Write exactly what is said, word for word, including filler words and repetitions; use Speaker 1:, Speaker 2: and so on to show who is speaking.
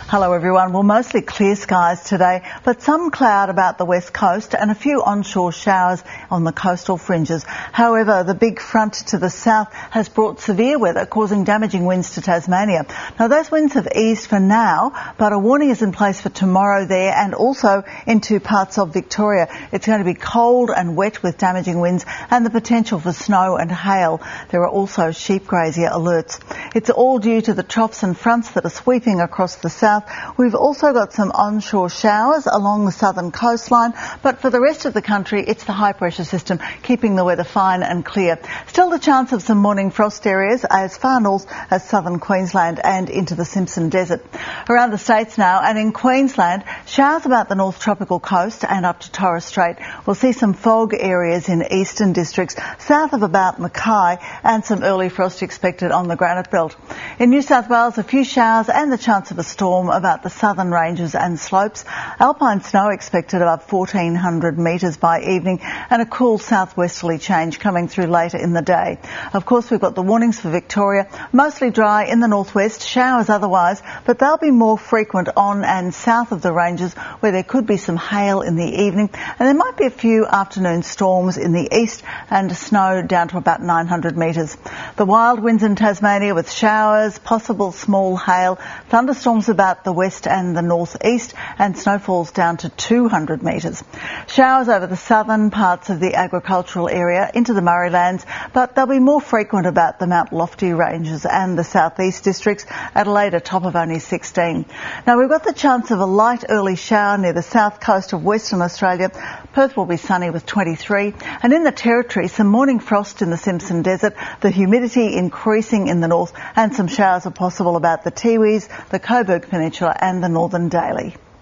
Speaker 1: Hello everyone. Well, mostly clear skies today, but some cloud about the west coast and a few onshore showers on the coastal fringes. However, the big front to the south has brought severe weather, causing damaging winds to Tasmania. Now, those winds have eased for now, but a warning is in place for tomorrow there and also into parts of Victoria. It's going to be cold and wet with damaging winds and the potential for snow and hail. There are also sheep grazier alerts. It's all due to the troughs and fronts that are sweeping across the south. We've also got some onshore showers along the southern coastline, but for the rest of the country, it's the high pressure system keeping the weather fine and clear. Still the chance of some morning frost areas as far north as southern Queensland and into the Simpson Desert. Around the states now and in Queensland, showers about the north tropical coast and up to Torres Strait. We'll see some fog areas in eastern districts south of about Mackay and some early frost expected on the Granite Belt. In New South Wales, a few showers and the chance of a storm about the southern ranges and slopes. Alpine snow expected above fourteen hundred metres by evening and a cool southwesterly change coming through later in the day. Of course, we've got the warnings for Victoria, mostly dry in the northwest, showers otherwise, but they'll be more frequent on and south of the ranges where there could be some hail in the evening, and there might be a few afternoon storms in the east and snow down to about nine hundred metres. The wild winds in Tasmania with showers, possible small hail, thunderstorms about the west and the northeast and snowfalls down to two hundred metres. Showers over the southern parts of the agricultural area into the Murraylands, but they'll be more frequent about the Mount Lofty ranges and the southeast districts. Adelaide a top of only sixteen. Now we've got the chance of a light early shower near the south coast of Western Australia. Perth will be sunny with twenty-three, and in the Territory some morning frost in the Simpson Desert, the humidity increasing in the north and some showers are possible about the Tiwis, the Coburg Peninsula and the Northern Daly.